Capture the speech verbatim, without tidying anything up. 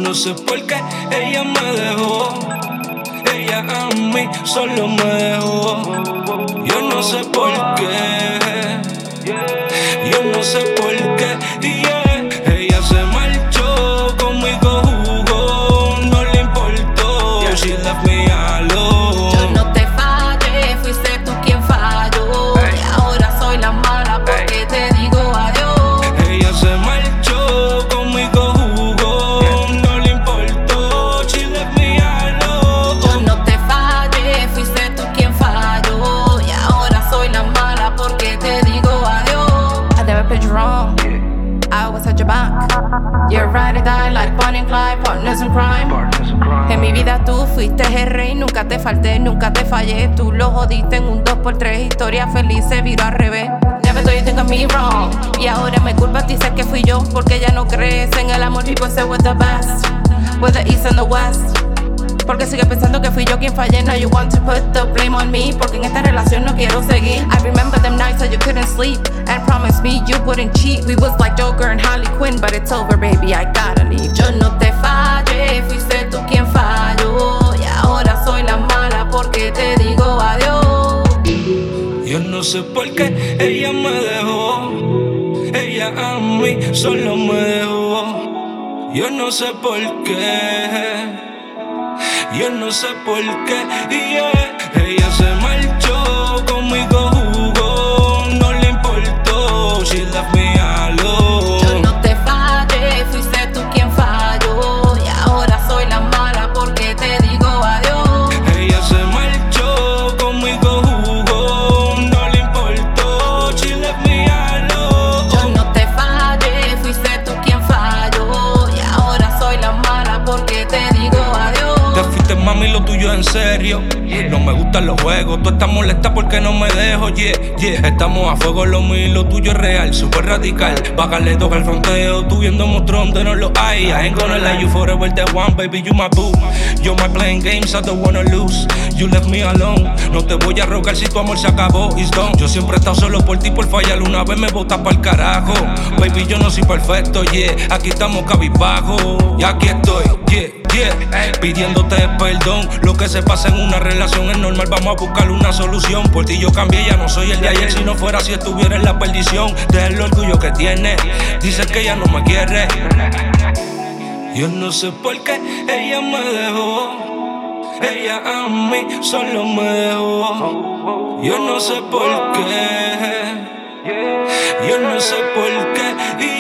no sé por qué ella me dejó. Ella a mí solo me dejó. Yo no sé por qué. Yo no sé por qué. Yeah. Ella se marchó, conmigo jugó, no le importó. Yeah. She left me alone. Yo no te fallé, fuiste tú quien falló. Hey. Y ahora soy la mala porque hey. te digo adiós. Ella se marchó, conmigo jugó, yeah. no le importó. She left me alone. Yo no te fallé, fuiste tú quien falló. Y ahora soy la mala porque te digo adiós. I never played you wrong. I always had your back. You're right or die like Bonnie and Clyde, partners in crime. En mi vida tú fuiste el rey, nunca te falté, nunca te fallé. Tú lo jodiste en un dos por tres, historia feliz se viró al revés. Never thought you think of me wrong. Y ahora me culpas, dices que fui yo, porque ya no crees en el amor. People say we're the best, we're the east and the west. Porque sigue pensando que fui yo quien fallé. Now you want to put the blame on me, porque en esta relación no quiero seguir. I remember them nights that you couldn't sleep and promised me you wouldn't cheat. We was like Joker and Harley Quinn, but it's over, baby, I gotta leave. Yo no te fallé, fuiste tú quien falló. Y ahora soy la mala porque te digo adiós. Yo no sé por qué ella me dejó. Ella a mí solo me dejó. Yo no sé por qué. Yo no sé por qué, yeah. Ella se marchó, conmigo jugó, no le importó. She left me alone. Yo no te fallé, fuiste tú quien falló. Y ahora soy la mala porque te digo adiós. Ella se marchó, conmigo jugó, no le importó. She left me alone. Yo no te fallé, fuiste tú quien falló. Y ahora soy la mala porque te digo adiós. Te fuiste, mami, lo tuyo en serio. Yeah. No me gustan los juegos, tú estás molesta porque no me dejo. Yeah, yeah. Estamos a fuego, lo mío y lo tuyo es real, súper radical. Bájale, toca el fronteo, tú viendo monstruos donde no lo hay. I ain't gonna let you forever, the one, baby, you my boo. You're my playing games, I don't wanna lose. You left me alone. No te voy a rogar si tu amor se acabó, it's done. Yo siempre he estado solo por ti, por fallar una vez me botas pa'l carajo. Baby, yo no soy perfecto, yeah. Aquí estamos cabizbajo y aquí estoy, yeah. Yeah. Pidiéndote perdón, lo que se pasa en una relación es normal, vamos a buscar una solución. Por ti yo cambié, ya no soy el de ayer. Si no fuera así estuviera en la perdición. De el orgullo que tiene, dice que ella no me quiere. Yo no sé por qué ella me dejó. Ella a mí solo me dejó. Yo no sé por qué. Yo no sé por qué.